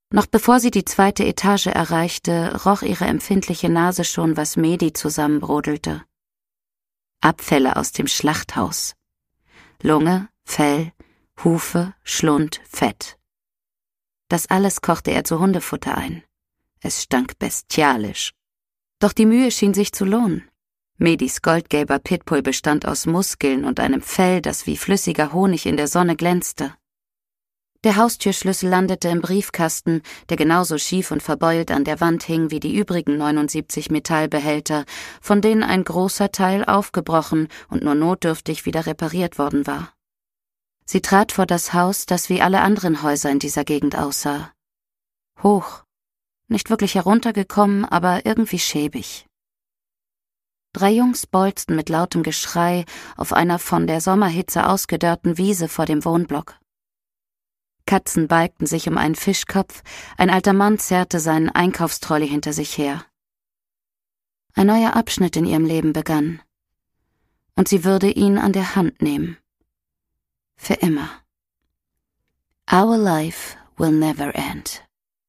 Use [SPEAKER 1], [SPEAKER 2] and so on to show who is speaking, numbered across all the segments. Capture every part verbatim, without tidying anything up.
[SPEAKER 1] Noch bevor sie die zweite Etage erreichte, roch ihre empfindliche Nase schon, was Mehdi zusammenbrodelte. Abfälle aus dem Schlachthaus. Lunge, Fell, Hufe, Schlund, Fett. Das alles kochte er zu Hundefutter ein. Es stank bestialisch. Doch die Mühe schien sich zu lohnen. Mehdis goldgelber Pitbull bestand aus Muskeln und einem Fell, das wie flüssiger Honig in der Sonne glänzte. Der Haustürschlüssel landete im Briefkasten, der genauso schief und verbeult an der Wand hing wie die übrigen neunundsiebzig Metallbehälter, von denen ein großer Teil aufgebrochen und nur notdürftig wieder repariert worden war. Sie trat vor das Haus, das wie alle anderen Häuser in dieser Gegend aussah. Hoch, nicht wirklich heruntergekommen, aber irgendwie schäbig. Drei Jungs bolzten mit lautem Geschrei auf einer von der Sommerhitze ausgedörrten Wiese vor dem Wohnblock. Katzen balgten sich um einen Fischkopf, ein alter Mann zerrte seinen Einkaufstrolley hinter sich her. Ein neuer Abschnitt in ihrem Leben begann. Und sie würde ihn an der Hand nehmen. Für immer. Our life will never end.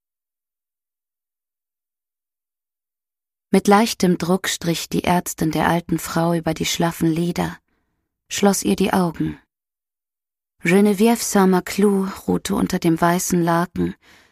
[SPEAKER 1] Mit leichtem Druck strich die Ärztin der alten Frau über die schlaffen Lider, schloss ihr die Augen. Geneviève Saint-Maclou ruhte unter dem weißen Laken,